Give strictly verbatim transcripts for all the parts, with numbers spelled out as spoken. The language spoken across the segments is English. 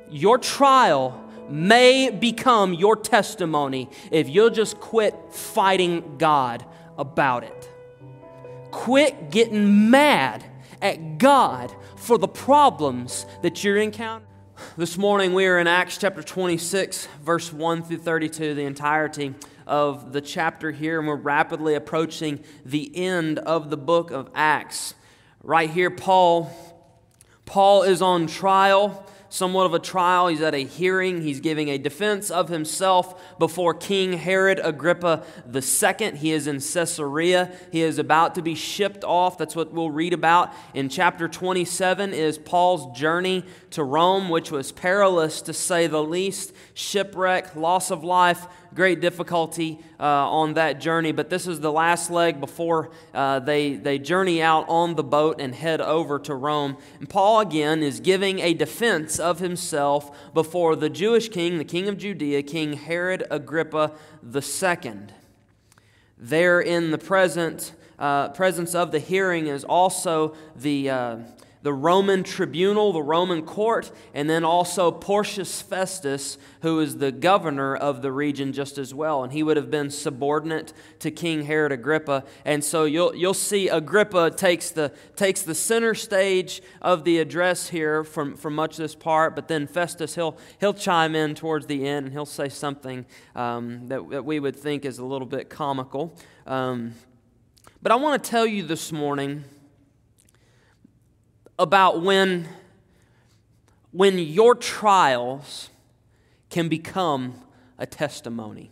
Your trial may become your testimony if you'll just quit fighting God about it. Quit getting mad at God for the problems that you're encountering. This morning we are in Acts chapter twenty-six, verse one through thirty-two, the entirety of the chapter here, and we're rapidly approaching the end of the book of Acts. Right here, Paul, Paul is on trial. Somewhat of a trial. He's at a hearing. He's giving a defense of himself before King Herod Agrippa the Second. He is in Caesarea. He is about to be shipped off. That's what we'll read about in chapter twenty-seven is Paul's journey to Rome, which was perilous to say the least. Shipwreck, loss of life, great difficulty uh, on that journey. But this is the last leg before uh, they, they journey out on the boat and head over to Rome. And Paul again is giving a defense of himself before the Jewish king, the king of Judea, King Herod Agrippa the Second. There in the present uh, presence of the hearing is also the uh, the Roman tribunal, the Roman court, and then also Porcius Festus, who is the governor of the region just as well. And he would have been subordinate to King Herod Agrippa. And so you'll you'll see Agrippa takes the takes the center stage of the address here from, from much of this part, but then Festus, he'll he'll chime in towards the end and he'll say something um, that, that we would think is a little bit comical. Um, but I want to tell you this morning about when, when your trials can become a testimony.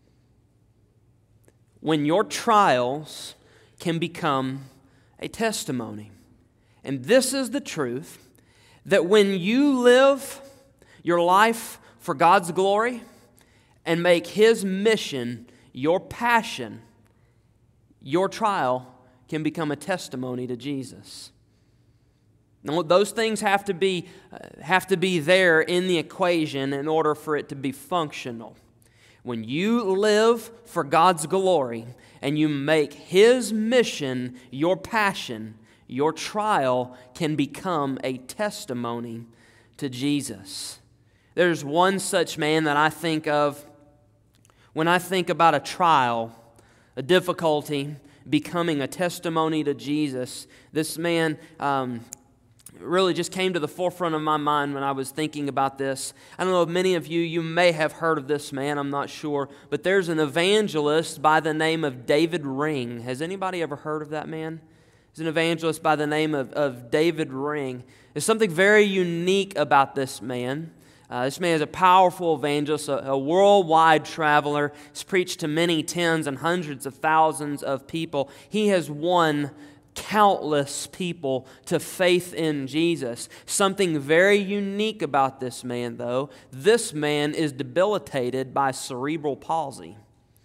When your trials can become a testimony. And this is the truth, that when you live your life for God's glory and make His mission your passion, your trial can become a testimony to Jesus. Now, those things have to be uh, have to be there in the equation in order for it to be functional. When you live for God's glory and you make His mission your passion, your trial can become a testimony to Jesus. There's one such man that I think of when I think about a trial, a difficulty becoming a testimony to Jesus. This man um, really just came to the forefront of my mind when I was thinking about this. I don't know if many of you, you may have heard of this man, I'm not sure, but there's an evangelist by the name of David Ring. Has anybody ever heard of that man? There's an evangelist by the name of, of David Ring. There's something very unique about this man. Uh, this man is a powerful evangelist, a, a worldwide traveler. He's preached to many tens and hundreds of thousands of people. He has won countless people to faith in Jesus. Something very unique about this man, though. This man is debilitated by cerebral palsy.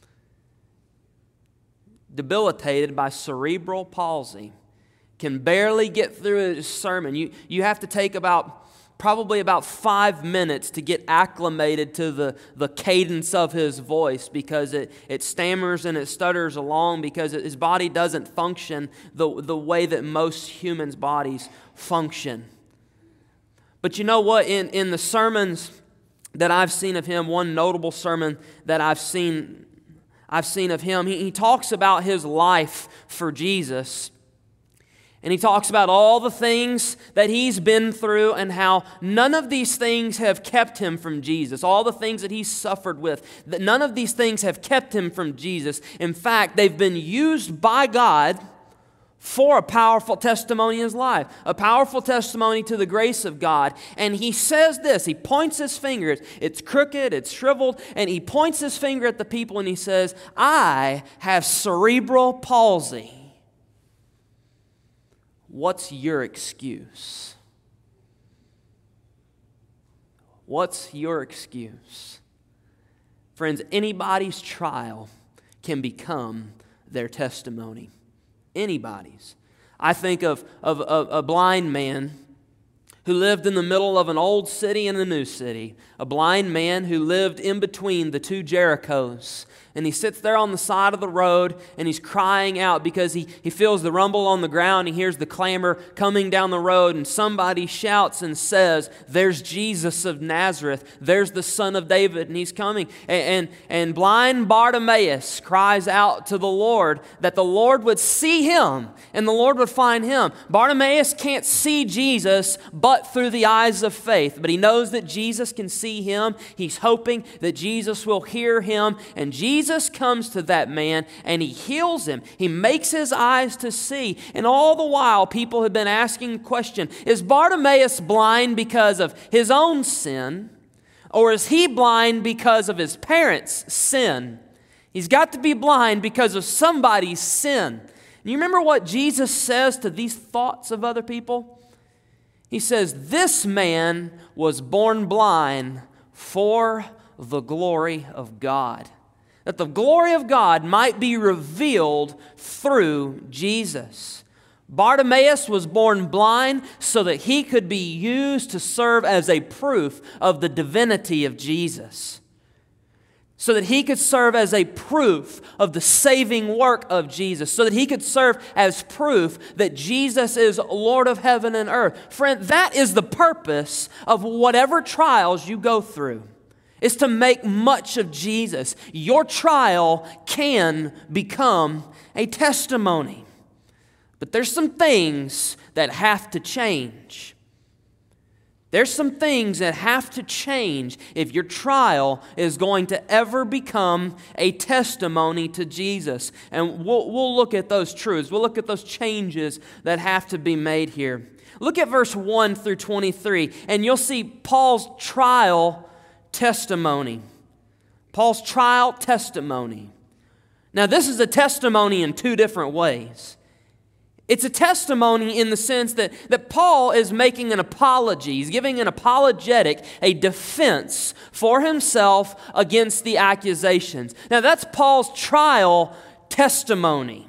Debilitated by cerebral palsy. Can barely get through his sermon. You, you have to take about probably about five minutes to get acclimated to the, the cadence of his voice because it, it stammers and it stutters along because it, his body doesn't function the, the way that most humans' bodies function. But you know what? In, in the sermons that I've seen of him, one notable sermon that I've seen, I've seen of him, he, he talks about his life for Jesus. And he talks about all the things that he's been through and how none of these things have kept him from Jesus. All the things that he's suffered with, that none of these things have kept him from Jesus. In fact, they've been used by God for a powerful testimony in his life, a powerful testimony to the grace of God. And he says this, he points his finger, it's crooked, it's shriveled, and he points his finger at the people and he says, I have cerebral palsy. What's your excuse? What's your excuse? Friends, anybody's trial can become their testimony. Anybody's. I think of, of, of a blind man who lived in the middle of an old city and a new city, a blind man who lived in between the two Jerichos. And he sits there on the side of the road and he's crying out because he, he feels the rumble on the ground. He hears the clamor coming down the road, and somebody shouts and says, "There's Jesus of Nazareth. There's the Son of David, and he's coming." And, and, and blind Bartimaeus cries out to the Lord that the Lord would see him and the Lord would find him. Bartimaeus can't see Jesus but through the eyes of faith, but he knows that Jesus can see him. He's hoping that Jesus will hear him, and Jesus Jesus comes to that man and he heals him. He makes his eyes to see. And all the while, people have been asking the question, is Bartimaeus blind because of his own sin, or is he blind because of his parents' sin? He's got to be blind because of somebody's sin. And you remember what Jesus says to these thoughts of other people? He says, "This man was born blind for the glory of God." That the glory of God might be revealed through Jesus. Bartimaeus was born blind so that he could be used to serve as a proof of the divinity of Jesus. So that he could serve as a proof of the saving work of Jesus. So that he could serve as proof that Jesus is Lord of heaven and earth. Friend, that is the purpose of whatever trials you go through. Is to make much of Jesus. Your trial can become a testimony. But there's some things that have to change. There's some things that have to change if your trial is going to ever become a testimony to Jesus. And we'll, we'll look at those truths. We'll look at those changes that have to be made here. Look at verse one through twenty-three, and you'll see Paul's trial testimony. Paul's trial testimony. Now, this is a testimony in two different ways. It's a testimony in the sense that, that Paul is making an apology. He's giving an apologetic, a defense for himself against the accusations. Now, that's Paul's trial testimony.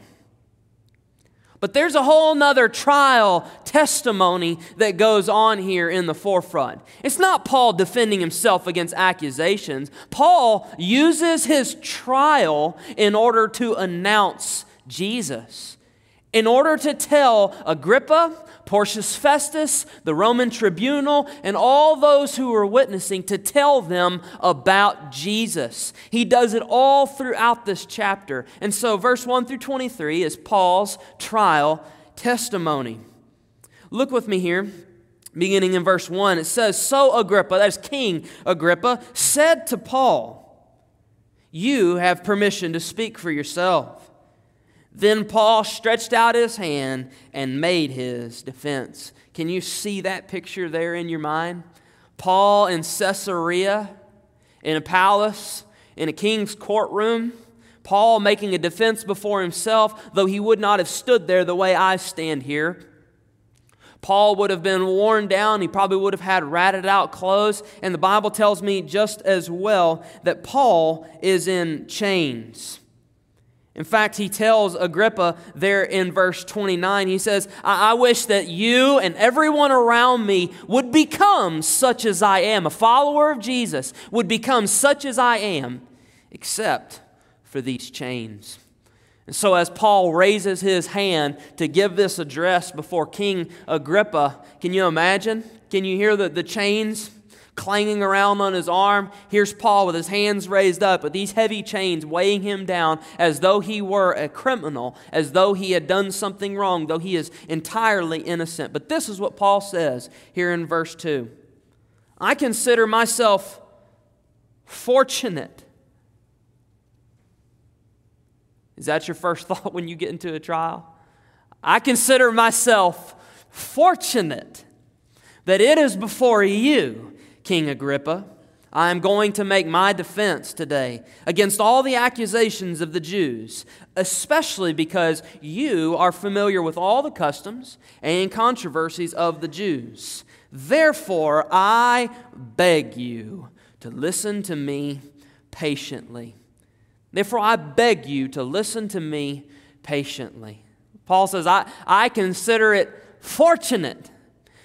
But there's a whole nother trial testimony that goes on here in the forefront. It's not Paul defending himself against accusations. Paul uses his trial in order to announce Jesus. In order to tell Agrippa, Porcius Festus, the Roman tribunal, and all those who were witnessing, to tell them about Jesus. He does it all throughout this chapter. And so verse one through twenty-three is Paul's trial testimony. Look with me here, beginning in verse one. It says, "So Agrippa," that's King Agrippa, "said to Paul, 'You have permission to speak for yourself.' Then Paul stretched out his hand and made his defense." Can you see that picture there in your mind? Paul in Caesarea, in a palace, in a king's courtroom. Paul making a defense before himself, though he would not have stood there the way I stand here. Paul would have been worn down. He probably would have had ratted out clothes. And the Bible tells me just as well that Paul is in chains. In fact, he tells Agrippa there in verse twenty-nine, he says, I, I wish that you and everyone around me would become such as I am. A follower of Jesus would become such as I am, except for these chains." And so as Paul raises his hand to give this address before King Agrippa, can you imagine? Can you hear the, the chains clanging around on his arm? Here's Paul with his hands raised up, with these heavy chains weighing him down as though he were a criminal, as though he had done something wrong, though he is entirely innocent. But this is what Paul says here in verse two. "I consider myself fortunate." Is that your first thought when you get into a trial? I consider myself fortunate that it is before you, King Agrippa, I am going to make my defense today against all the accusations of the Jews, especially because you are familiar with all the customs and controversies of the Jews. Therefore, I beg you to listen to me patiently. Therefore, I beg you to listen to me patiently. Paul says, I, I consider it fortunate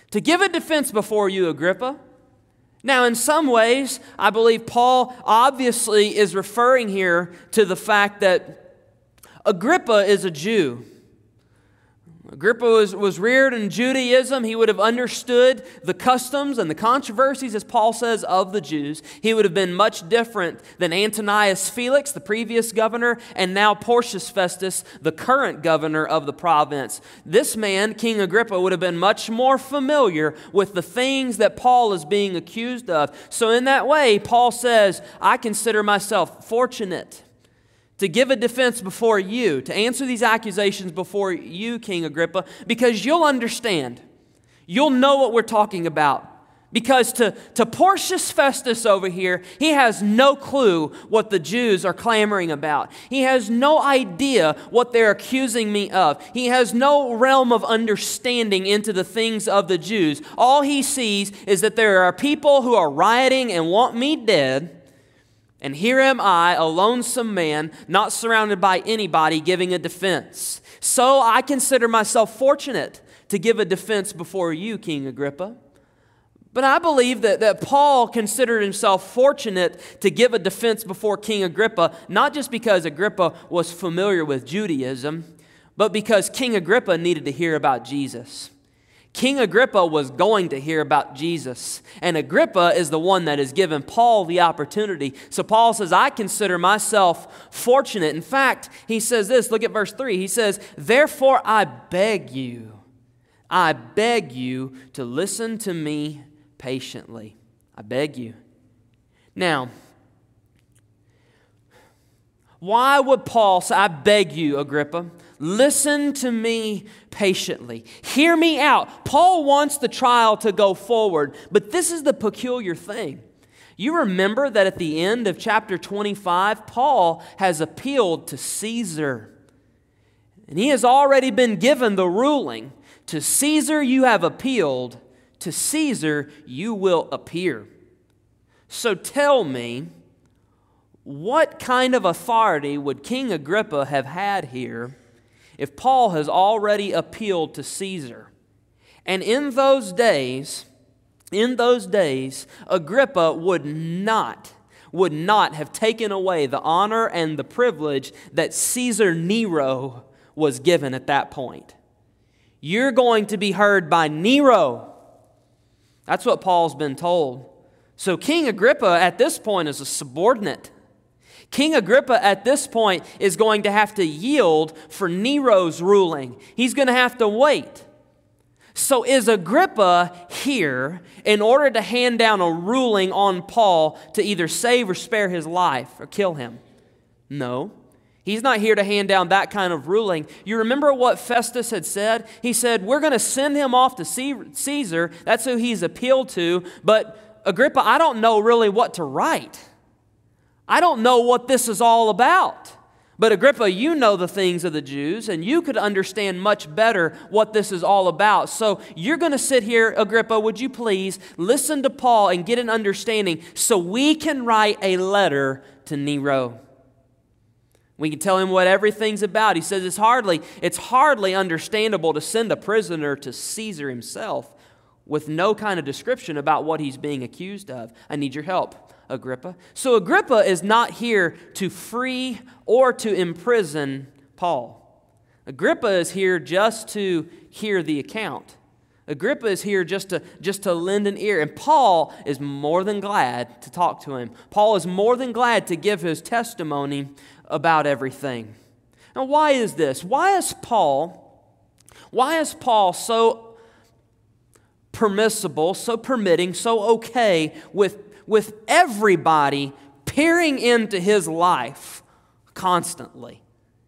To give a defense before you, Agrippa. Now, in some ways, I believe Paul obviously is referring here to the fact that Agrippa is a Jew. Agrippa was, was reared in Judaism. He would have understood the customs and the controversies, as Paul says, of the Jews. He would have been much different than Antonius Felix, the previous governor, and now Porcius Festus, the current governor of the province. This man, King Agrippa, would have been much more familiar with the things that Paul is being accused of. So in that way, Paul says, I consider myself fortunate to give a defense before you, to answer these accusations before you, King Agrippa, because you'll understand. You'll know what we're talking about. Because to, to Porcius Festus over here, he has no clue what the Jews are clamoring about. He has no idea what they're accusing me of. He has no realm of understanding into the things of the Jews. All he sees is that there are people who are rioting and want me dead. And here am I, a lonesome man, not surrounded by anybody, giving a defense. So I consider myself fortunate to give a defense before you, King Agrippa. But I believe that, that Paul considered himself fortunate to give a defense before King Agrippa, not just because Agrippa was familiar with Judaism, but because King Agrippa needed to hear about Jesus. King Agrippa was going to hear about Jesus, and Agrippa is the one that has given Paul the opportunity. So Paul says, I consider myself fortunate. In fact, he says this, look at verse three. He says, therefore I beg you, I beg you to listen to me patiently. I beg you. Now, why would Paul say, I beg you, Agrippa, listen to me patiently. Hear me out. Paul wants the trial to go forward, but this is the peculiar thing. You remember that at the end of chapter twenty-five, Paul has appealed to Caesar. And he has already been given the ruling. To Caesar you have appealed, to Caesar you will appear. So tell me, what kind of authority would King Agrippa have had here if Paul has already appealed to Caesar? And in those days, in those days, Agrippa would not, would not have taken away the honor and the privilege that Caesar Nero was given at that point. You're going to be heard by Nero. That's what Paul's been told. So King Agrippa at this point is a subordinate. King Agrippa at this point is going to have to yield for Nero's ruling. He's going to have to wait. So is Agrippa here in order to hand down a ruling on Paul to either save or spare his life or kill him? No. He's not here to hand down that kind of ruling. You remember what Festus had said? He said, we're going to send him off to Caesar. That's who he's appealed to. But Agrippa, I don't know really what to write. I don't know what this is all about. But Agrippa, you know the things of the Jews, and you could understand much better what this is all about. So you're going to sit here, Agrippa, would you please listen to Paul and get an understanding so we can write a letter to Nero. We can tell him what everything's about. He says it's hardly, it's hardly understandable to send a prisoner to Caesar himself with no kind of description about what he's being accused of. I need your help, Agrippa. So Agrippa is not here to free or to imprison Paul. Agrippa is here just to hear the account. Agrippa is here just to, just to lend an ear. And Paul is more than glad to talk to him. Paul is more than glad to give his testimony about everything. Now, why is this? Why is Paul, why is Paul so permissible, so permitting, so okay with, with everybody peering into his life constantly?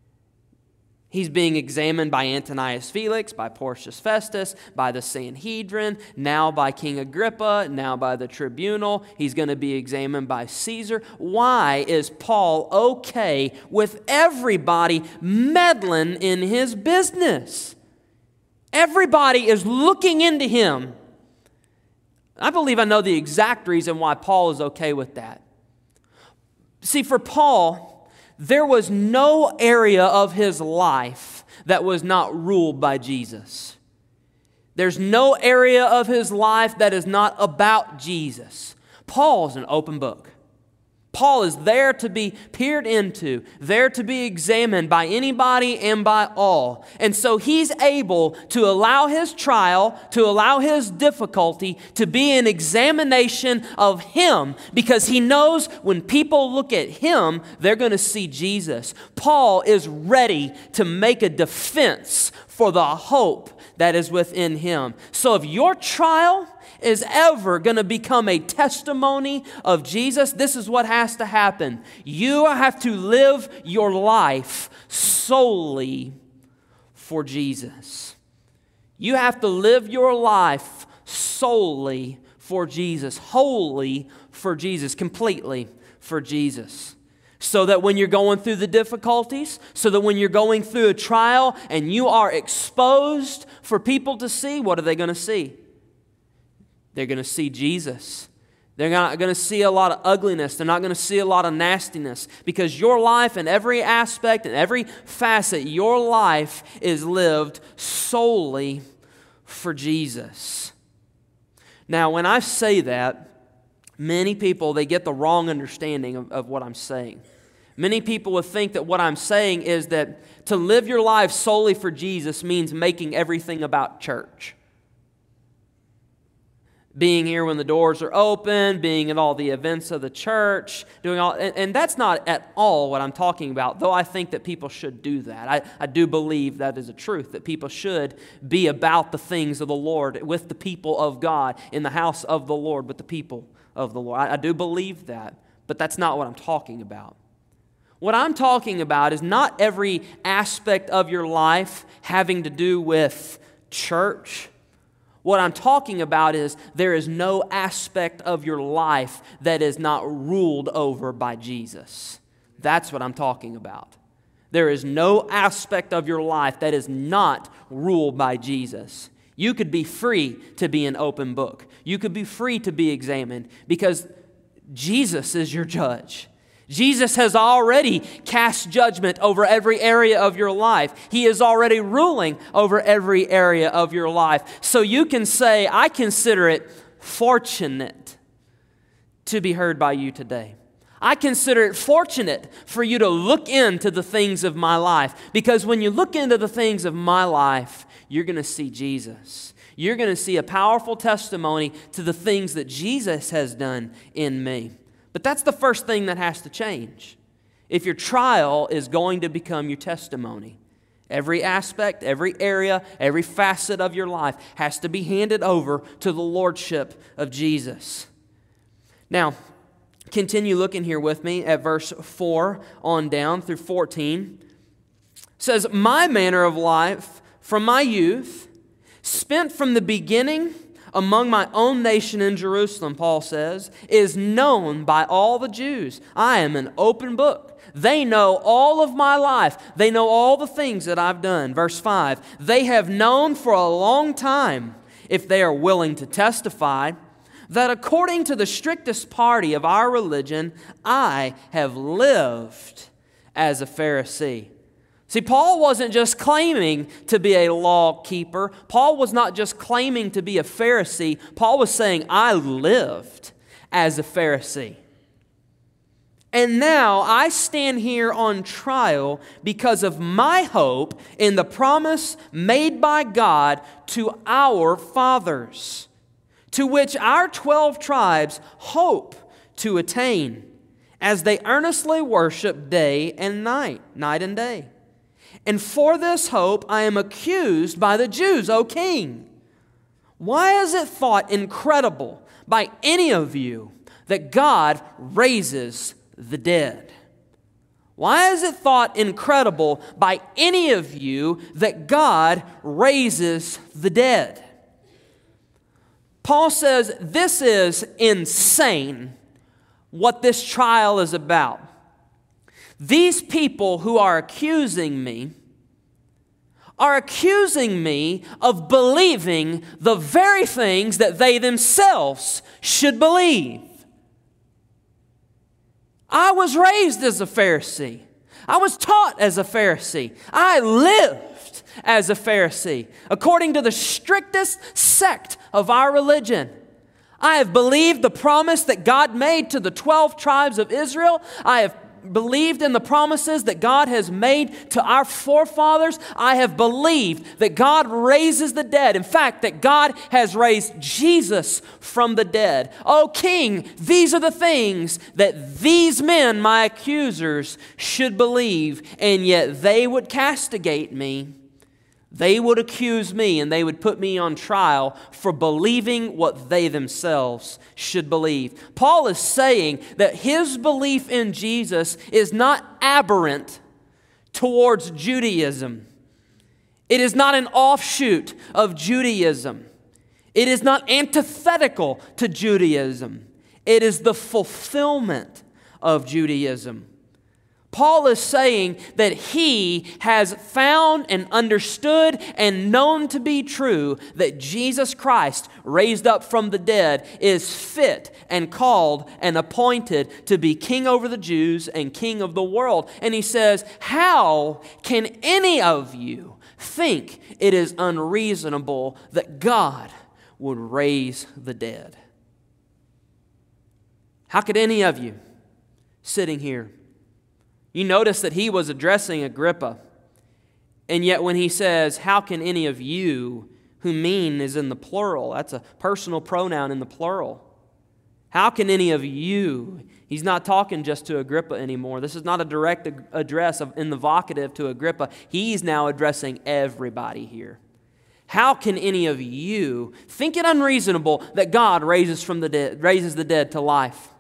He's being examined by Antonius Felix, by Porcius Festus, by the Sanhedrin, now by King Agrippa, now by the tribunal. He's going to be examined by Caesar. Why is Paul okay with everybody meddling in his business? Everybody is looking into him. I believe I know the exact reason why Paul is okay with that. See, for Paul, there was no area of his life that was not ruled by Jesus. There's no area of his life that is not about Jesus. Paul's an open book. Paul is there to be peered into, there to be examined by anybody and by all. And so he's able to allow his trial, to allow his difficulty to be an examination of him, because he knows when people look at him, they're going to see Jesus. Paul is ready to make a defense for the hope that is within him. So if your trial is ever going to become a testimony of Jesus, this is what has to happen. You have to live your life solely for Jesus. You have to live your life solely for Jesus, wholly for Jesus, completely for Jesus. So that when you're going through the difficulties, so that when you're going through a trial and you are exposed for people to see, what are they going to see? They're going to see Jesus. They're not going to see a lot of ugliness. They're not going to see a lot of nastiness, because your life in every aspect and every facet, your life is lived solely for Jesus. Now, when I say that, many people, they get the wrong understanding of, of what I'm saying. Many people would think that what I'm saying is that to live your life solely for Jesus means making everything about church. Being here when the doors are open, being at all the events of the church, doing all, and, and that's not at all what I'm talking about, though I think that people should do that. I, I do believe that is a truth, that people should be about the things of the Lord, with the people of God, in the house of the Lord, with the people of the Lord. I, I do believe that, but that's not what I'm talking about. What I'm talking about is not every aspect of your life having to do with church. What I'm talking about is there is no aspect of your life that is not ruled over by Jesus. That's what I'm talking about. There is no aspect of your life that is not ruled by Jesus. You could be free to be an open book. You could be free to be examined, because Jesus is your judge. Jesus has already cast judgment over every area of your life. He is already ruling over every area of your life. So you can say, I consider it fortunate to be heard by you today. I consider it fortunate for you to look into the things of my life, because when you look into the things of my life, you're going to see Jesus. You're going to see a powerful testimony to the things that Jesus has done in me. But that's the first thing that has to change. If your trial is going to become your testimony, every aspect, every area, every facet of your life has to be handed over to the lordship of Jesus. Now, continue looking here with me at verse four on down through fourteen. It says, my manner of life from my youth, spent from the beginning among my own nation in Jerusalem, Paul says, is known by all the Jews. I am an open book. They know all of my life. They know all the things that I've done. Verse five, they have known for a long time, if they are willing to testify, that according to the strictest party of our religion, I have lived as a Pharisee. See, Paul wasn't just claiming to be a law keeper. Paul was not just claiming to be a Pharisee. Paul was saying, I lived as a Pharisee. And now I stand here on trial because of my hope in the promise made by God to our fathers, to which our twelve tribes hope to attain, as they earnestly worship day and night, night and day. And for this hope I am accused by the Jews, O king. Why is it thought incredible by any of you that God raises the dead? Why is it thought incredible by any of you that God raises the dead? Paul says this is insane what this trial is about. These people who are accusing me are accusing me of believing the very things that they themselves should believe. I was raised as a Pharisee. I was taught as a Pharisee. I lived as a Pharisee, according to the strictest sect of our religion. I have believed the promise that God made to the twelve tribes of Israel. I have believed in the promises that God has made to our forefathers. I have believed that God raises the dead. In fact, that God has raised Jesus from the dead. O King, these are the things that these men, my accusers, should believe, and yet they would castigate me. They would accuse me and they would put me on trial for believing what they themselves should believe. Paul is saying that his belief in Jesus is not aberrant towards Judaism. It is not an offshoot of Judaism. It is not antithetical to Judaism. It is the fulfillment of Judaism. Paul is saying that he has found and understood and known to be true that Jesus Christ, raised up from the dead, is fit and called and appointed to be king over the Jews and king of the world. And he says, how can any of you think it is unreasonable that God would raise the dead? How could any of you sitting here? You notice that he was addressing Agrippa. And yet when he says, how can any of you, who mean is in the plural. That's a personal pronoun in the plural. How can any of you? He's not talking just to Agrippa anymore. This is not a direct address of, in the vocative to Agrippa. He's now addressing everybody here. How can any of you think it unreasonable that God raises from the dead, raises the dead to life?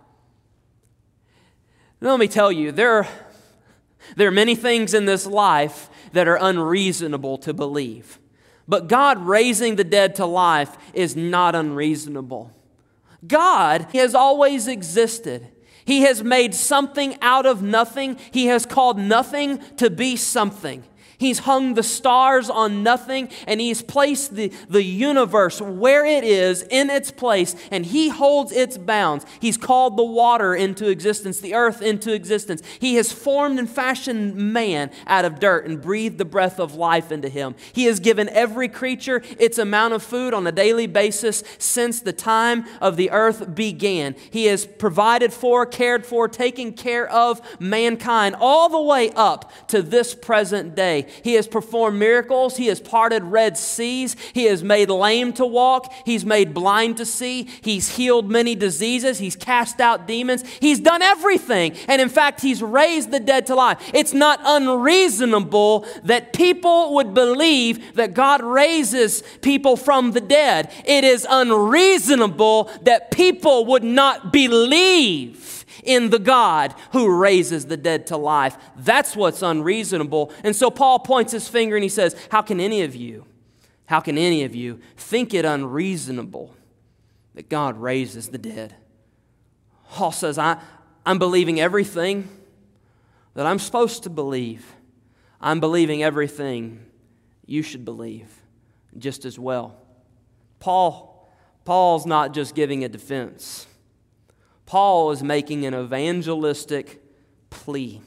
Now, let me tell you, there are There are many things in this life that are unreasonable to believe. But God raising the dead to life is not unreasonable. God has always existed. He has made something out of nothing. He has called nothing to be something. He's hung the stars on nothing, and He's placed the, the universe where it is in its place, and He holds its bounds. He's called the water into existence, the earth into existence. He has formed and fashioned man out of dirt and breathed the breath of life into him. He has given every creature its amount of food on a daily basis since the time of the earth began. He has provided for, cared for, taken care of mankind all the way up to this present day. He has performed miracles. He has parted Red Seas. He has made lame to walk. He's made blind to see. He's healed many diseases. He's cast out demons. He's done everything. And in fact, He's raised the dead to life. It's not unreasonable that people would believe that God raises people from the dead. It is unreasonable that people would not believe in the God who raises the dead to life. That's what's unreasonable. And so Paul points his finger and he says, how can any of you, how can any of you think it unreasonable that God raises the dead? Paul says, I, I'm believing everything that I'm supposed to believe. I'm believing everything you should believe just as well. Paul, Paul's not just giving a defense. Paul is making an evangelistic plea.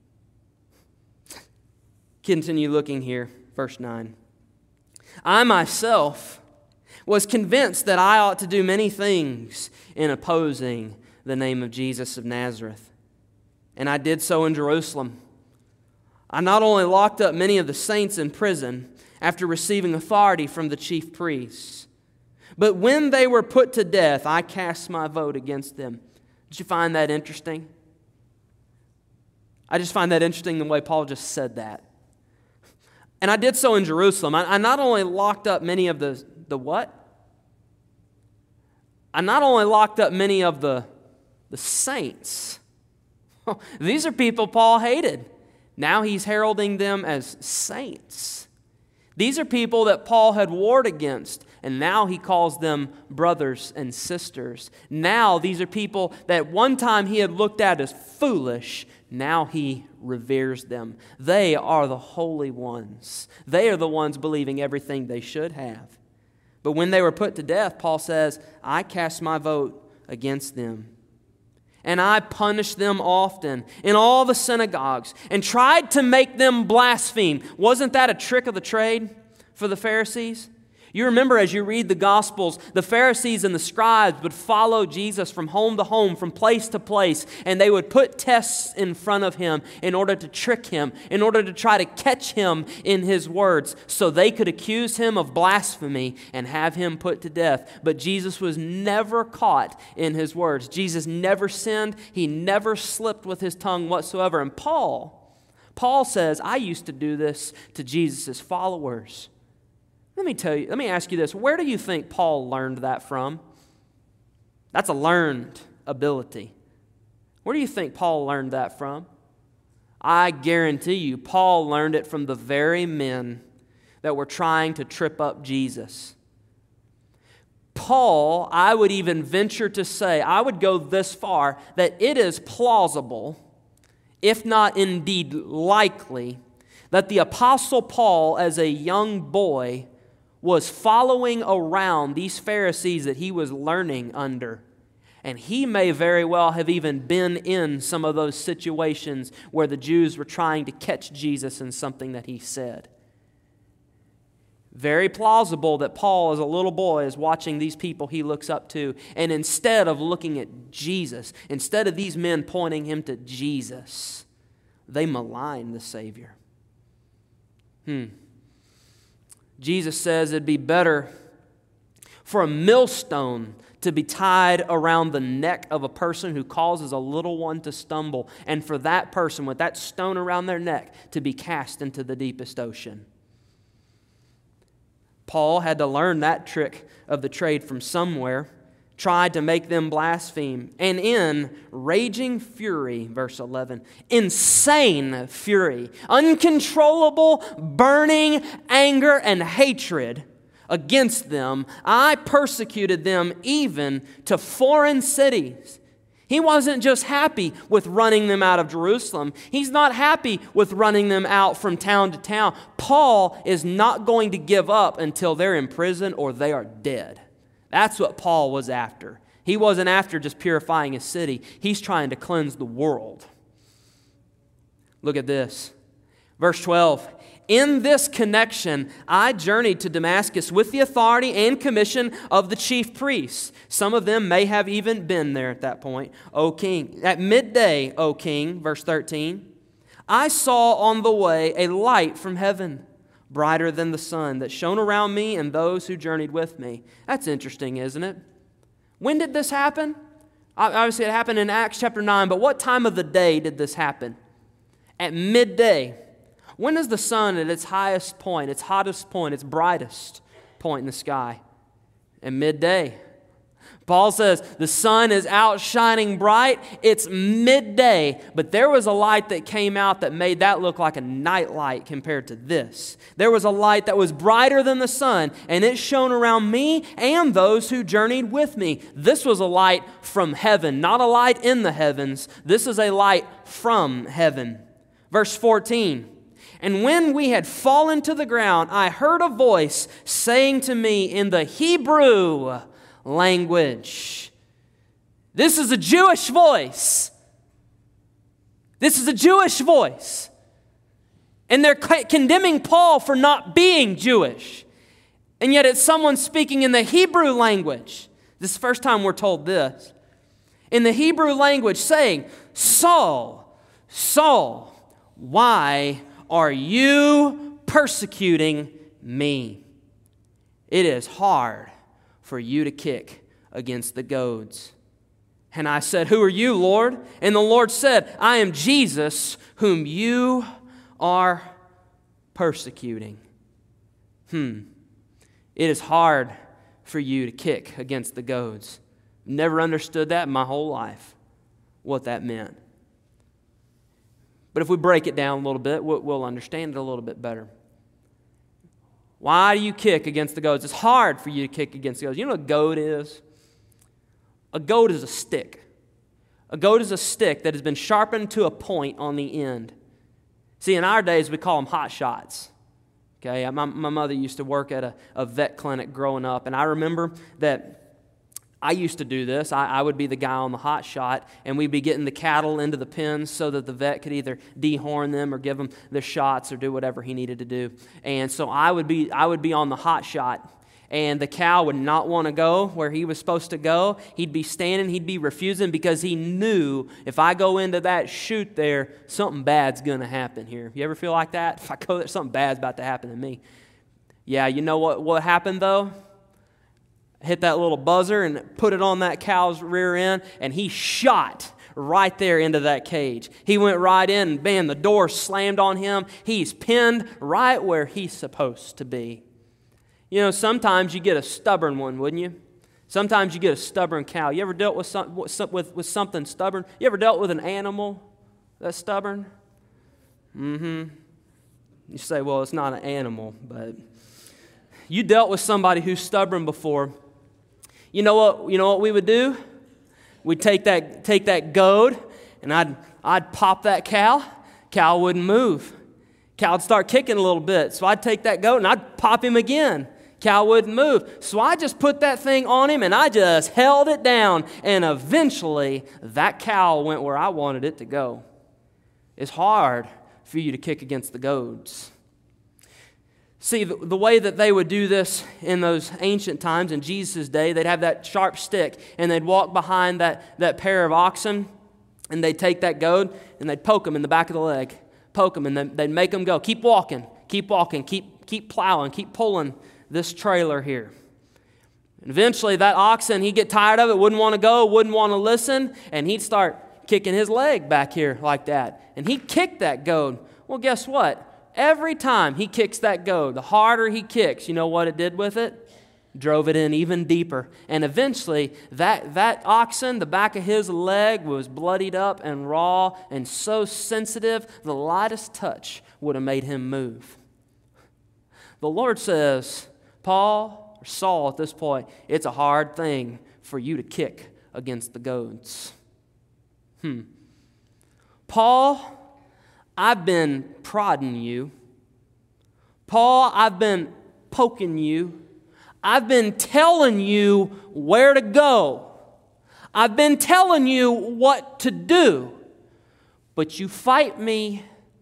Continue looking here, verse nine. I myself was convinced that I ought to do many things in opposing the name of Jesus of Nazareth. And I did so in Jerusalem. I not only locked up many of the saints in prison after receiving authority from the chief priests, but when they were put to death, I cast my vote against them. Did you find that interesting? I just find that interesting the way Paul just said that. And I did so in Jerusalem. I, I not only locked up many of the, the what? I not only locked up many of the, the saints. These are people Paul hated. Now he's heralding them as saints. These are people that Paul had warred against, and now he calls them brothers and sisters. Now these are people that one time he had looked at as foolish. Now he reveres them. They are the holy ones. They are the ones believing everything they should have. But when they were put to death, Paul says, I cast my vote against them. And I punished them often in all the synagogues and tried to make them blaspheme. Wasn't that a trick of the trade for the Pharisees? You remember as you read the Gospels, the Pharisees and the scribes would follow Jesus from home to home, from place to place, and they would put tests in front of him in order to trick him, in order to try to catch him in his words, so they could accuse him of blasphemy and have him put to death. But Jesus was never caught in his words. Jesus never sinned. He never slipped with his tongue whatsoever. And Paul, Paul says, I used to do this to Jesus' followers. Let me tell you, let me ask you this. Where do you think Paul learned that from? That's a learned ability. Where do you think Paul learned that from? I guarantee you, Paul learned it from the very men that were trying to trip up Jesus. Paul, I would even venture to say, I would go this far, that it is plausible, if not indeed likely, that the Apostle Paul, as a young boy, was following around these Pharisees that he was learning under. And he may very well have even been in some of those situations where the Jews were trying to catch Jesus in something that he said. Very plausible that Paul, as a little boy, is watching these people he looks up to, and instead of looking at Jesus, instead of these men pointing him to Jesus, they malign the Savior. Hmm. Jesus says it'd be better for a millstone to be tied around the neck of a person who causes a little one to stumble, and for that person with that stone around their neck to be cast into the deepest ocean. Paul had to learn that trick of the trade from somewhere, tried to make them blaspheme, and in raging fury, verse eleven, insane fury, uncontrollable, burning anger and hatred against them, I persecuted them even to foreign cities. He wasn't just happy with running them out of Jerusalem. He's not happy with running them out from town to town. Paul is not going to give up until they're in prison or they are dead. That's what Paul was after. He wasn't after just purifying his city. He's trying to cleanse the world. Look at this. Verse twelve. In this connection, I journeyed to Damascus with the authority and commission of the chief priests. Some of them may have even been there at that point. O king, at midday, O king, verse thirteen, I saw on the way a light from heaven, brighter than the sun, that shone around me and those who journeyed with me. That's interesting, isn't it? When did this happen? Obviously, it happened in Acts chapter nine, but what time of the day did this happen? At midday. When is the sun at its highest point, its hottest point, its brightest point in the sky? At midday. Paul says the sun is out shining bright. It's midday, but there was a light that came out that made that look like a night light compared to this. There was a light that was brighter than the sun, and it shone around me and those who journeyed with me. This was a light from heaven, not a light in the heavens. This is a light from heaven. Verse fourteen. And when we had fallen to the ground, I heard a voice saying to me in the Hebrew language. This is a Jewish voice. This is a Jewish voice. And they're condemning Paul for not being Jewish. And yet it's someone speaking in the Hebrew language. This is the first time we're told this. In the Hebrew language saying, Saul, Saul, why are you persecuting me? It is hard for you to kick against the goads. And I said, who are you, Lord? And the Lord said, I am Jesus, whom you are persecuting. Hmm. It is hard for you to kick against the goads. Never understood that in my whole life, what that meant. But if we break it down a little bit, we'll understand it a little bit better. Why do you kick against the goads? It's hard for you to kick against the goads. You know what a goad is? A goad is a stick. A goad is a stick that has been sharpened to a point on the end. See, in our days, we call them hot shots. Okay, my, my mother used to work at a, a vet clinic growing up, and I remember that I used to do this. I, I would be the guy on the hot shot, and we'd be getting the cattle into the pens so that the vet could either dehorn them or give them the shots or do whatever he needed to do. And so I would be I would be on the hot shot, and the cow would not want to go where he was supposed to go. He'd be standing, he'd be refusing because he knew if I go into that chute there, something bad's going to happen here. You ever feel like that? If I go there, something bad's about to happen to me. Yeah, you know what, what happened though? Hit that little buzzer and put it on that cow's rear end, and he shot right there into that cage. He went right in, and man, the door slammed on him. He's pinned right where he's supposed to be. You know, sometimes you get a stubborn one, wouldn't you? Sometimes you get a stubborn cow. You ever dealt with some, with, with something stubborn? You ever dealt with an animal that's stubborn? Mm-hmm. You say, well, it's not an animal, but you dealt with somebody who's stubborn before. You know what? You know what we would do? We'd take that take that goad, and I'd I'd pop that cow. Cow wouldn't move. Cow would start kicking a little bit, so I'd take that goad and I'd pop him again. Cow wouldn't move, so I just put that thing on him and I just held it down, and eventually that cow went where I wanted it to go. It's hard for you to kick against the goads. See, the, the way that they would do this in those ancient times, in Jesus' day, they'd have that sharp stick, and they'd walk behind that, that pair of oxen, and they'd take that goad, and they'd poke them in the back of the leg, poke them, and then they'd make them go. Keep walking, keep walking, keep, keep plowing, keep pulling this trailer here. And eventually, that oxen, he'd get tired of it, wouldn't want to go, wouldn't want to listen, and he'd start kicking his leg back here like that. And he'd kick that goad. Well, guess what? Every time he kicks that goad, the harder he kicks, you know what it did with it? Drove it in even deeper. And eventually, that, that oxen, the back of his leg was bloodied up and raw and so sensitive, the lightest touch would have made him move. The Lord says, Paul, or Saul at this point, it's a hard thing for you to kick against the goads. Hmm. Paul, I've been prodding you. Paul, I've been poking you. I've been telling you where to go. I've been telling you what to do. But you fight me,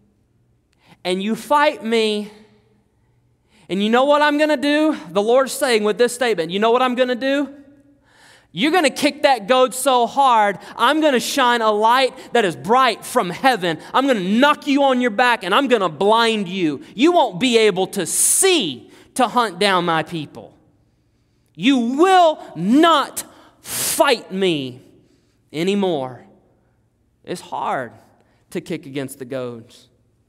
and you fight me, and you know what I'm going to do? The Lord's saying with this statement, you know what I'm going to do? You're going to kick that goad so hard, I'm going to shine a light that is bright from heaven. I'm going to knock you on your back, and I'm going to blind you. You won't be able to see to hunt down my people. You will not fight me anymore. It's hard to kick against the goads.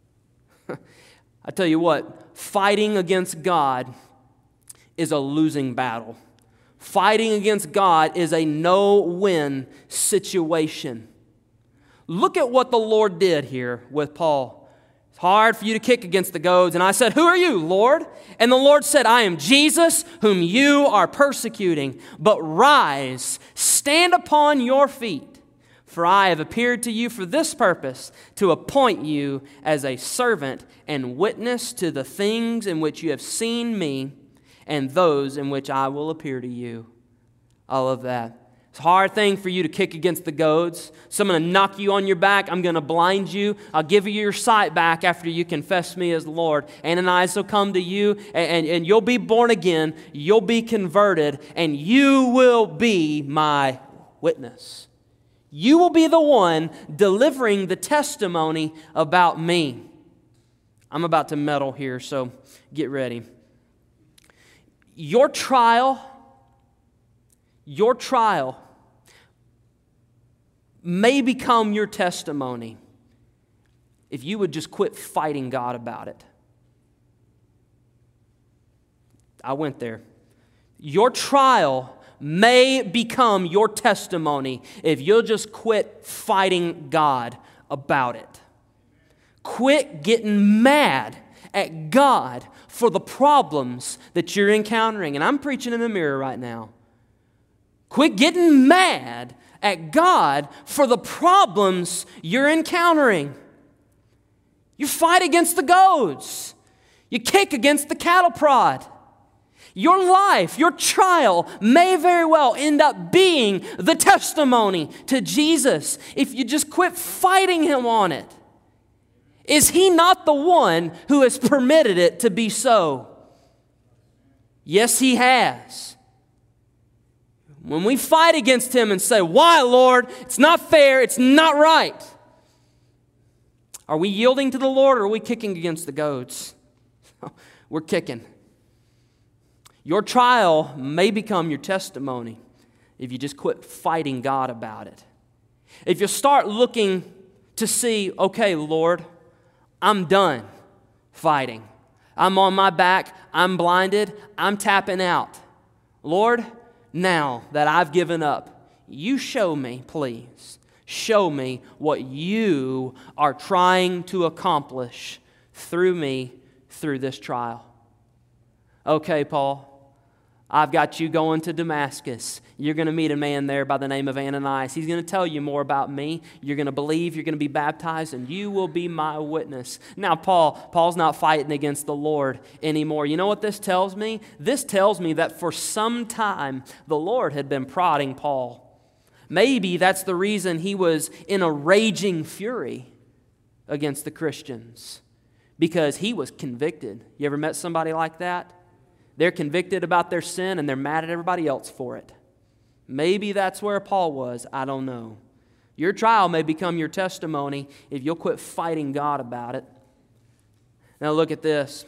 I tell you what, fighting against God is a losing battle. Fighting against God is a no-win situation. Look at what the Lord did here with Paul. It's hard for you to kick against the goads. And I said, who are you, Lord? And the Lord said, I am Jesus whom you are persecuting. But rise, stand upon your feet. For I have appeared to you for this purpose, to appoint you as a servant and witness to the things in which you have seen me, and those in which I will appear to you. I love that. It's a hard thing for you to kick against the goads. So I'm going to knock you on your back. I'm going to blind you. I'll give you your sight back after you confess me as Lord. Ananias will come to you, and, and, and you'll be born again. You'll be converted, and you will be my witness. You will be the one delivering the testimony about me. I'm about to meddle here, so get ready. Your trial, your trial may become your testimony if you would just quit fighting God about it. I went there. Your trial may become your testimony if you'll just quit fighting God about it. Quit getting mad at God for the problems that you're encountering. And I'm preaching in the mirror right now. Quit getting mad at God for the problems you're encountering. You fight against the goads. You kick against the cattle prod. Your life, your trial may very well end up being the testimony to Jesus if you just quit fighting Him on it. Is He not the one who has permitted it to be so? Yes, He has. When we fight against Him and say, "Why, Lord? It's not fair. It's not right." Are we yielding to the Lord, or are we kicking against the goads? We're kicking. Your trial may become your testimony if you just quit fighting God about it. If you start looking to see, okay, Lord, I'm done fighting. I'm on my back. I'm blinded. I'm tapping out. Lord, now that I've given up, you show me, please. Show me what you are trying to accomplish through me, through this trial. Okay, Paul, I've got you going to Damascus. You're going to meet a man there by the name of Ananias. He's going to tell you more about me. You're going to believe, you're going to be baptized, and you will be my witness. Now, Paul, Paul's not fighting against the Lord anymore. You know what this tells me? This tells me that for some time, the Lord had been prodding Paul. Maybe that's the reason he was in a raging fury against the Christians, because he was convicted. You ever met somebody like that? They're convicted about their sin and they're mad at everybody else for it. Maybe that's where Paul was. I don't know. Your trial may become your testimony if you'll quit fighting God about it. Now look at this.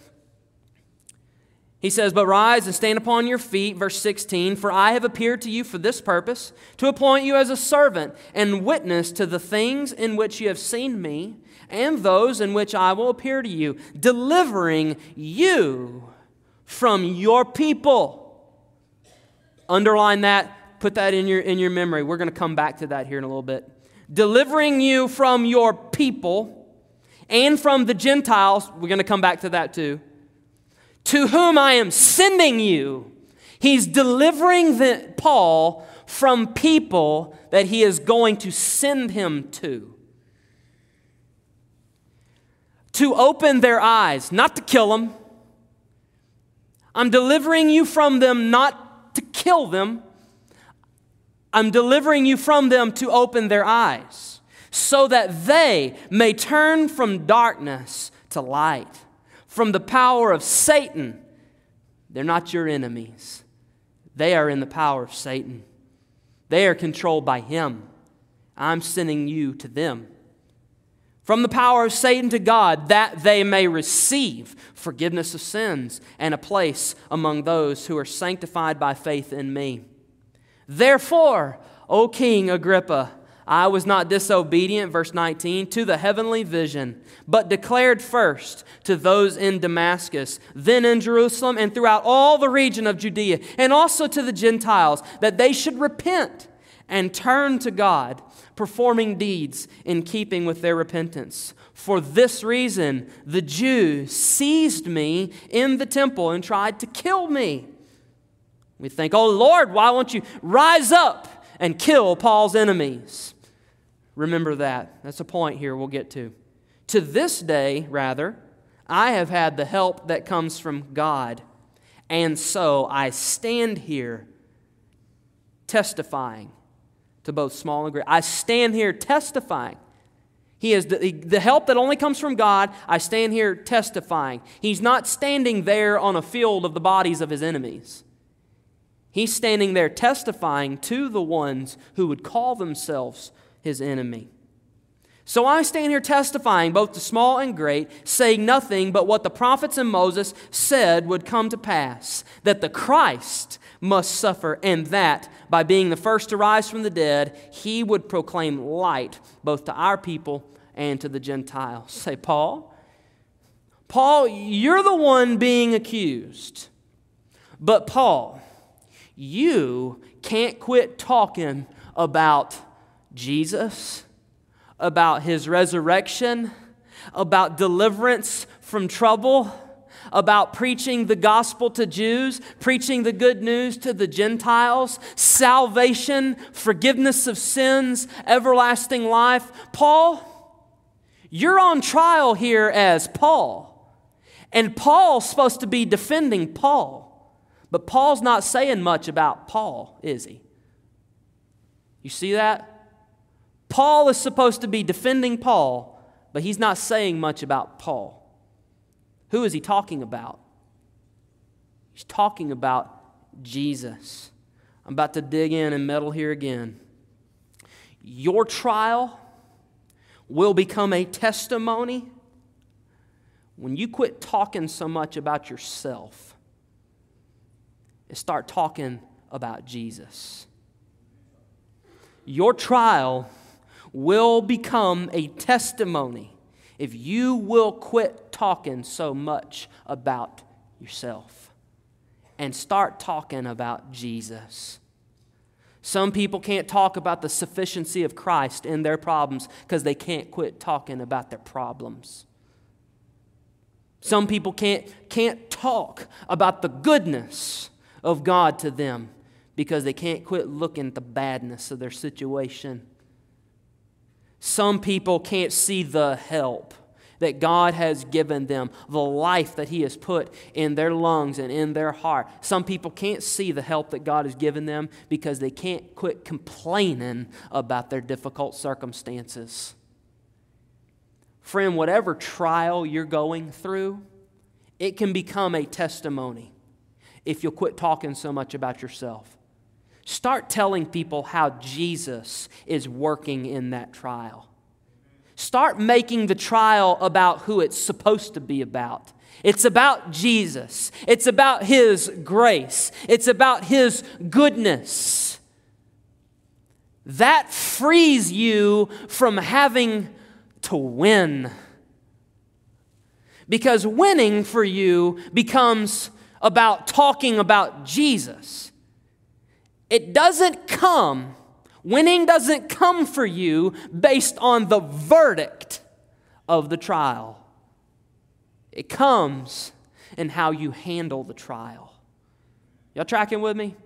He says, "But rise and stand upon your feet," verse sixteen, "for I have appeared to you for this purpose, to appoint you as a servant and witness to the things in which you have seen me and those in which I will appear to you, delivering you from your people." Underline that. Put that in your, in your memory. We're going to come back to that here in a little bit. Delivering you from your people and from the Gentiles. We're going to come back to that too. To whom I am sending you. He's delivering the, Paul from people that he is going to send him to. To open their eyes, not to kill them. I'm delivering you from them not to kill them. I'm delivering you from them to open their eyes, so that they may turn from darkness to light, from the power of Satan. They're not your enemies. They are in the power of Satan. They are controlled by him. I'm sending you to them. From the power of Satan to God, that they may receive forgiveness of sins and a place among those who are sanctified by faith in me. Therefore, O King Agrippa, I was not disobedient, verse nineteen, to the heavenly vision, but declared first to those in Damascus, then in Jerusalem, and throughout all the region of Judea, and also to the Gentiles, that they should repent and turn to God, performing deeds in keeping with their repentance. For this reason, the Jews seized me in the temple and tried to kill me. We think, oh Lord, why won't you rise up and kill Paul's enemies? Remember that. That's a point here we'll get to. To this day, rather, I have had the help that comes from God, and so I stand here testifying to both small and great. I stand here testifying. He is the, the help that only comes from God. I stand here testifying. He's not standing there on a field of the bodies of his enemies. He's standing there testifying to the ones who would call themselves his enemy. So I stand here testifying both to small and great, saying nothing but what the prophets and Moses said would come to pass, that the Christ must suffer, and that by being the first to rise from the dead, he would proclaim light both to our people and to the Gentiles. Say, Paul, Paul, you're the one being accused. But Paul, you can't quit talking about Jesus, about his resurrection, about deliverance from trouble, about preaching the gospel to Jews, preaching the good news to the Gentiles, salvation, forgiveness of sins, everlasting life. Paul, you're on trial here as Paul. And Paul's supposed to be defending Paul. But Paul's not saying much about Paul, is he? You see that? Paul is supposed to be defending Paul, but he's not saying much about Paul. Who is he talking about? He's talking about Jesus. I'm about to dig in and meddle here again. Your trial will become a testimony when you quit talking so much about yourself and start talking about Jesus. Your trial will become a testimony if you will quit talking so much about yourself and start talking about Jesus. Some people can't talk about the sufficiency of Christ in their problems because they can't quit talking about their problems. Some people can't, can't talk about the goodness of God to them because they can't quit looking at the badness of their situation. Some people can't see the help that God has given them, the life that He has put in their lungs and in their heart. Some people can't see the help that God has given them because they can't quit complaining about their difficult circumstances. Friend, whatever trial you're going through, it can become a testimony if you'll quit talking so much about yourself. Start telling people how Jesus is working in that trial. Start making the trial about who it's supposed to be about. It's about Jesus. It's about His grace. It's about His goodness. That frees you from having to win. Because winning for you becomes about talking about Jesus. It doesn't come Winning doesn't come for you based on the verdict of the trial. It comes in how you handle the trial. Y'all tracking with me?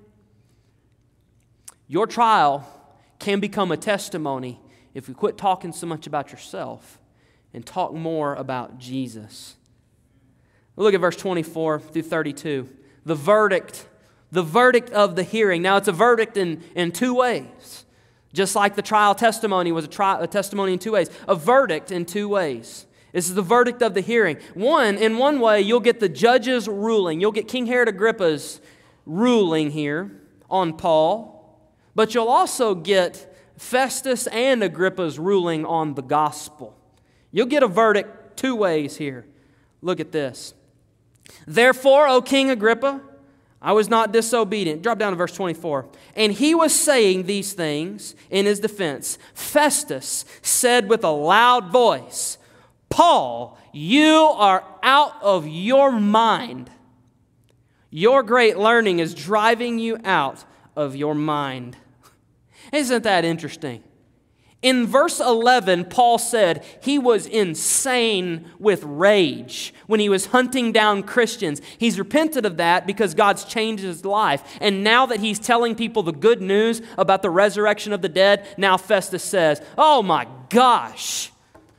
Your trial can become a testimony if you quit talking so much about yourself and talk more about Jesus. Look at verse twenty-four through thirty-two. The verdict, the verdict of the hearing. Now it's a verdict in, in two ways. Just like the trial testimony was a, tri- a testimony in two ways. A verdict in two ways. This is the verdict of the hearing. One, in one way, you'll get the judge's ruling. You'll get King Herod Agrippa's ruling here on Paul. But you'll also get Festus and Agrippa's ruling on the gospel. You'll get a verdict two ways here. Look at this. Therefore, O King Agrippa, I was not disobedient. Drop down to verse twenty-four. And he was saying these things in his defense. Festus said with a loud voice, Paul, you are out of your mind. Your great learning is driving you out of your mind. Isn't that interesting? In verse eleven, Paul said he was insane with rage when he was hunting down Christians. He's repented of that because God's changed his life. And now that he's telling people the good news about the resurrection of the dead, now Festus says, oh my gosh,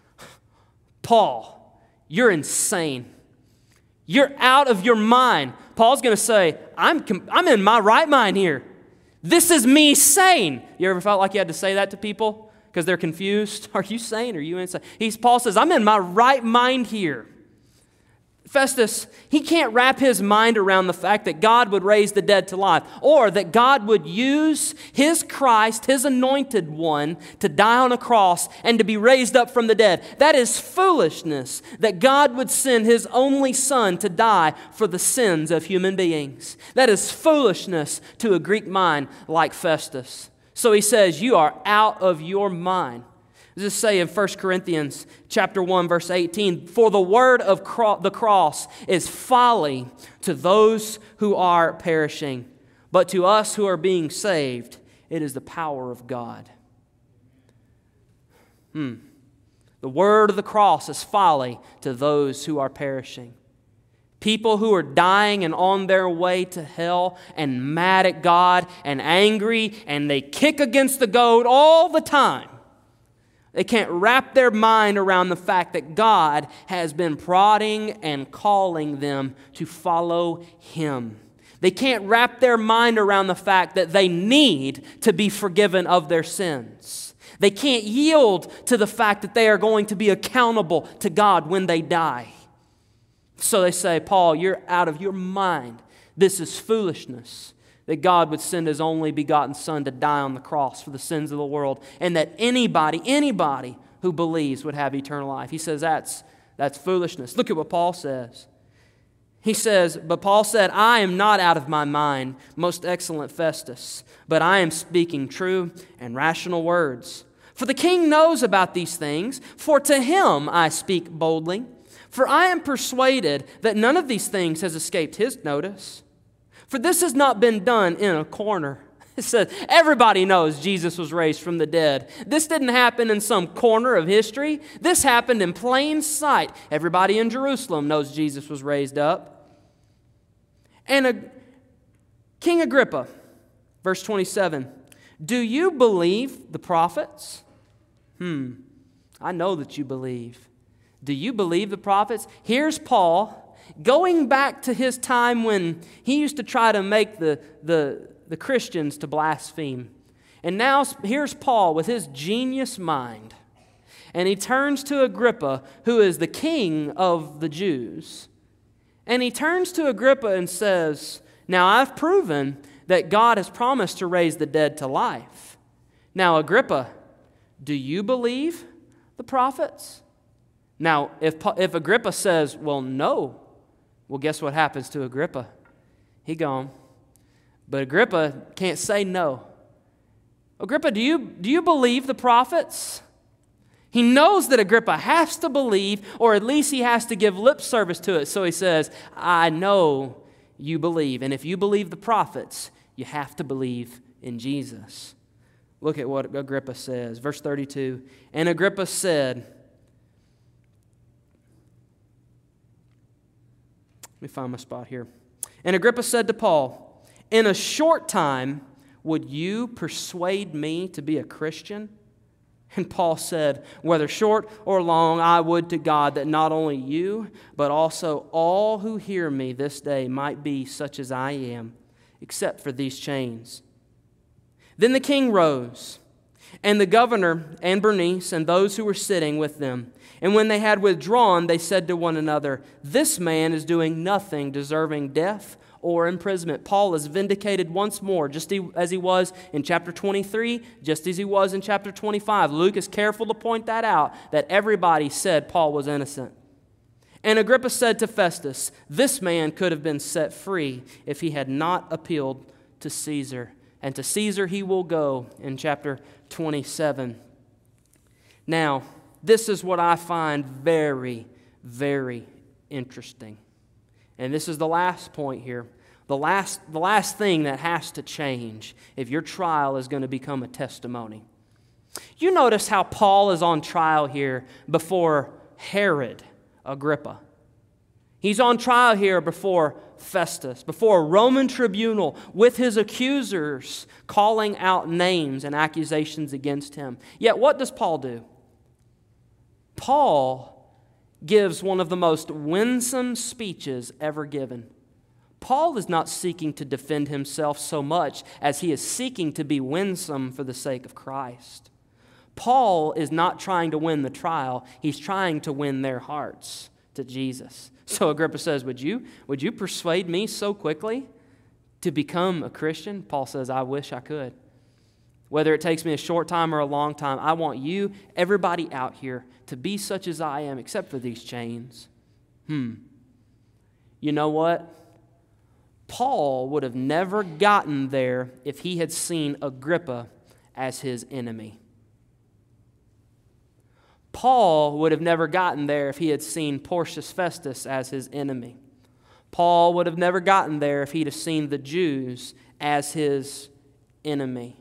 Paul, you're insane. You're out of your mind. Paul's going to say, I'm, I'm in my right mind here. This is me sane. You ever felt like you had to say that to people? Because they're confused. Are you sane? Are you insane? He's, Paul says, I'm in my right mind here. Festus, he can't wrap his mind around the fact that God would raise the dead to life, or that God would use His Christ, His anointed one, to die on a cross and to be raised up from the dead. That is foolishness, that God would send His only Son to die for the sins of human beings. That is foolishness to a Greek mind like Festus. So he says, you are out of your mind. Let's just say in First Corinthians chapter one, verse eighteen, for the word of cro- the cross is folly to those who are perishing, but to us who are being saved, it is the power of God. Hmm. The word of the cross is folly to those who are perishing. People who are dying and on their way to hell and mad at God and angry, and they kick against the goat all the time. They can't wrap their mind around the fact that God has been prodding and calling them to follow Him. They can't wrap their mind around the fact that they need to be forgiven of their sins. They can't yield to the fact that they are going to be accountable to God when they die. So they say, Paul, you're out of your mind. This is foolishness, that God would send His only begotten Son to die on the cross for the sins of the world, and that anybody, anybody who believes would have eternal life. He says that's, that's foolishness. Look at what Paul says. He says, but Paul said, I am not out of my mind, most excellent Festus, but I am speaking true and rational words. For the king knows about these things, for to him I speak boldly. For I am persuaded that none of these things has escaped his notice. For this has not been done in a corner. It says everybody knows Jesus was raised from the dead. This didn't happen in some corner of history. This happened in plain sight. Everybody in Jerusalem knows Jesus was raised up. And a, King Agrippa, verse twenty-seven, do you believe the prophets? Hmm, I know that you believe. Do you believe the prophets? Here's Paul going back to his time when he used to try to make the, the, the Christians to blaspheme. And now here's Paul with his genius mind. And he turns to Agrippa, who is the king of the Jews. And he turns to Agrippa and says, now I've proven that God has promised to raise the dead to life. Now Agrippa, do you believe the prophets? Now, if, if Agrippa says, well, no, well, guess what happens to Agrippa? He gone. But Agrippa can't say no. Agrippa, do you, do you believe the prophets? He knows that Agrippa has to believe, or at least he has to give lip service to it. So he says, I know you believe. And if you believe the prophets, you have to believe in Jesus. Look at what Agrippa says. Verse thirty-two, and Agrippa said, let me find my spot here. And Agrippa said to Paul, in a short time, would you persuade me to be a Christian? And Paul said, whether short or long, I would to God that not only you, but also all who hear me this day might be such as I am, except for these chains. Then the king rose, and the governor and Bernice and those who were sitting with them. And when they had withdrawn, they said to one another, this man is doing nothing deserving death or imprisonment. Paul is vindicated once more, just as he was in chapter twenty-three, just as he was in chapter twenty-five. Luke is careful to point that out, that everybody said Paul was innocent. And Agrippa said to Festus, this man could have been set free if he had not appealed to Caesar. And to Caesar he will go in chapter twenty-seven. Now, this is what I find very, very interesting. And this is the last point here. The last, the last thing that has to change if your trial is going to become a testimony. You notice how Paul is on trial here before Herod Agrippa. He's on trial here before Festus, before a Roman tribunal with his accusers calling out names and accusations against him. Yet what does Paul do? Paul gives one of the most winsome speeches ever given. Paul is not seeking to defend himself so much as he is seeking to be winsome for the sake of Christ. Paul is not trying to win the trial. He's trying to win their hearts to Jesus. So Agrippa says, would you, would you persuade me so quickly to become a Christian? Paul says, I wish I could. Whether it takes me a short time or a long time, I want you, everybody out here, to be such as I am, except for these chains. Hmm. You know what? Paul would have never gotten there if he had seen Agrippa as his enemy. Paul would have never gotten there if he had seen Porcius Festus as his enemy. Paul would have never gotten there if he'd have seen the Jews as his enemy.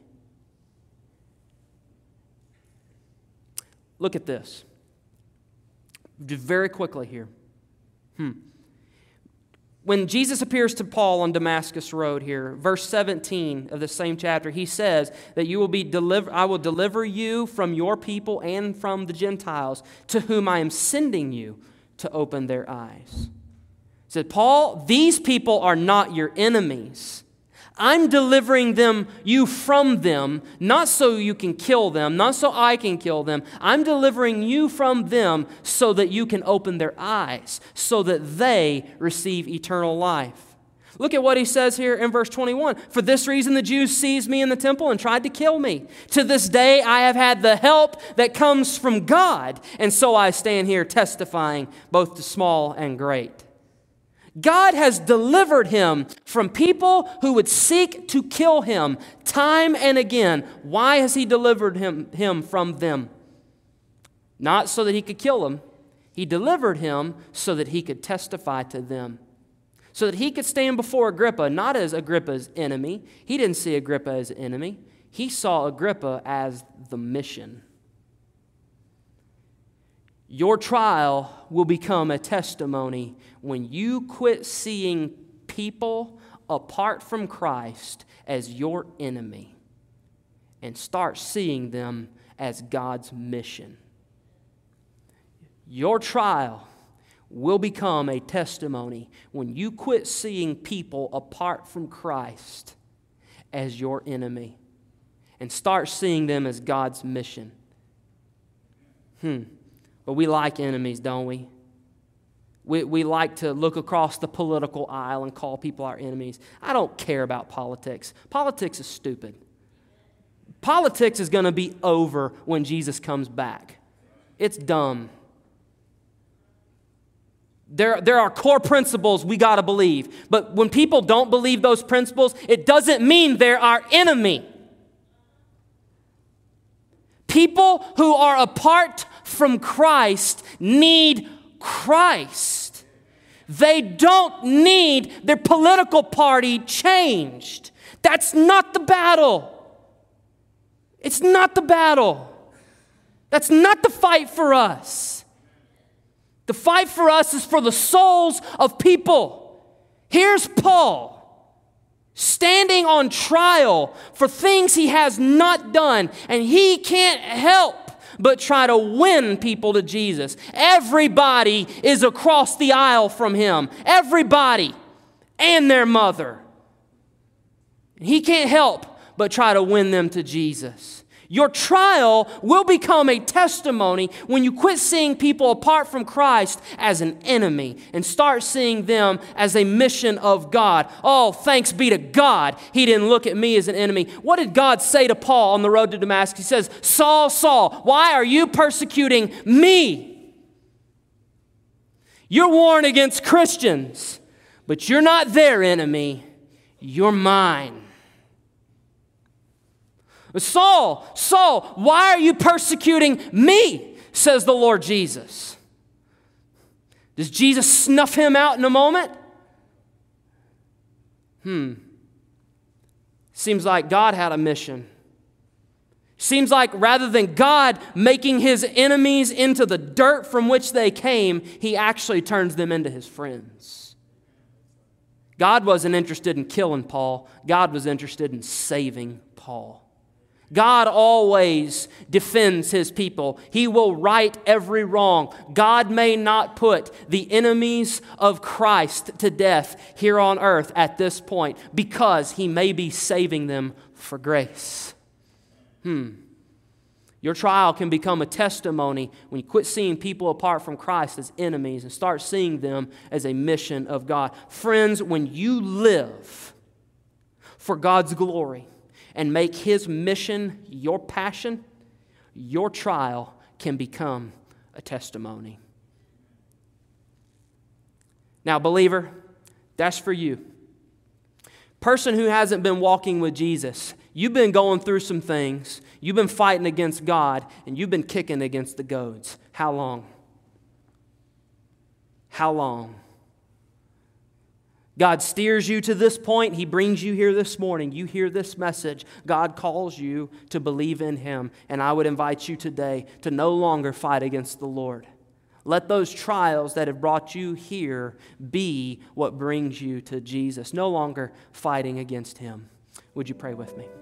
Look at this. Just very quickly here. Hmm. When Jesus appears to Paul on Damascus Road here, verse seventeen of the same chapter, he says that you will be deliver, I will deliver you from your people and from the Gentiles to whom I am sending you to open their eyes. said, Paul, these people are not your enemies. I'm delivering them, you from them, not so you can kill them, not so I can kill them. I'm delivering you from them so that you can open their eyes, so that they receive eternal life. Look at what he says here in verse twenty-one. For this reason the Jews seized me in the temple and tried to kill me. To this day I have had the help that comes from God, and so I stand here testifying both to small and great. God has delivered him from people who would seek to kill him time and again. Why has he delivered him, him from them? Not so that he could kill them. He delivered him so that he could testify to them. So that he could stand before Agrippa, not as Agrippa's enemy. He didn't see Agrippa as an enemy. He saw Agrippa as the mission. Your trial will become a testimony when you quit seeing people apart from Christ as your enemy and start seeing them as God's mission. Your trial will become a testimony when you quit seeing people apart from Christ as your enemy and start seeing them as God's mission. Hmm. But we like enemies, don't we? We, we like to look across the political aisle and call people our enemies. I don't care about politics. Politics is stupid. Politics is going to be over when Jesus comes back. It's dumb. There, there are core principles we got to believe. But when people don't believe those principles, it doesn't mean they're our enemy. People who are apart from Christ need Christ. They don't need their political party changed. That's not the battle. It's not the battle. That's not the fight for us. The fight for us is for the souls of people. Here's Paul standing on trial for things he has not done, and he can't help but try to win people to Jesus. Everybody is across the aisle from him. Everybody and their mother. He can't help but try to win them to Jesus. Your trial will become a testimony when you quit seeing people apart from Christ as an enemy and start seeing them as a mission of God. Oh, thanks be to God, he didn't look at me as an enemy. What did God say to Paul on the road to Damascus? He says, Saul, Saul, why are you persecuting me? You're warring against Christians, but you're not their enemy. You're mine. Saul, Saul, why are you persecuting me? Says the Lord Jesus. Does Jesus snuff him out in a moment? Hmm. Seems like God had a mission. Seems like rather than God making his enemies into the dirt from which they came, he actually turns them into his friends. God wasn't interested in killing Paul. God was interested in saving Paul. God always defends his people. He will right every wrong. God may not put the enemies of Christ to death here on earth at this point because he may be saving them for grace. Hmm. Your trial can become a testimony when you quit seeing people apart from Christ as enemies and start seeing them as a mission of God. Friends, when you live for God's glory and make his mission your passion, your trial can become a testimony. Now, believer, that's for you. Person who hasn't been walking with Jesus, you've been going through some things, you've been fighting against God, and you've been kicking against the goads. How long? How long? God steers you to this point. He brings you here this morning. You hear this message. God calls you to believe in him. And I would invite you today to no longer fight against the Lord. Let those trials that have brought you here be what brings you to Jesus. No longer fighting against him. Would you pray with me?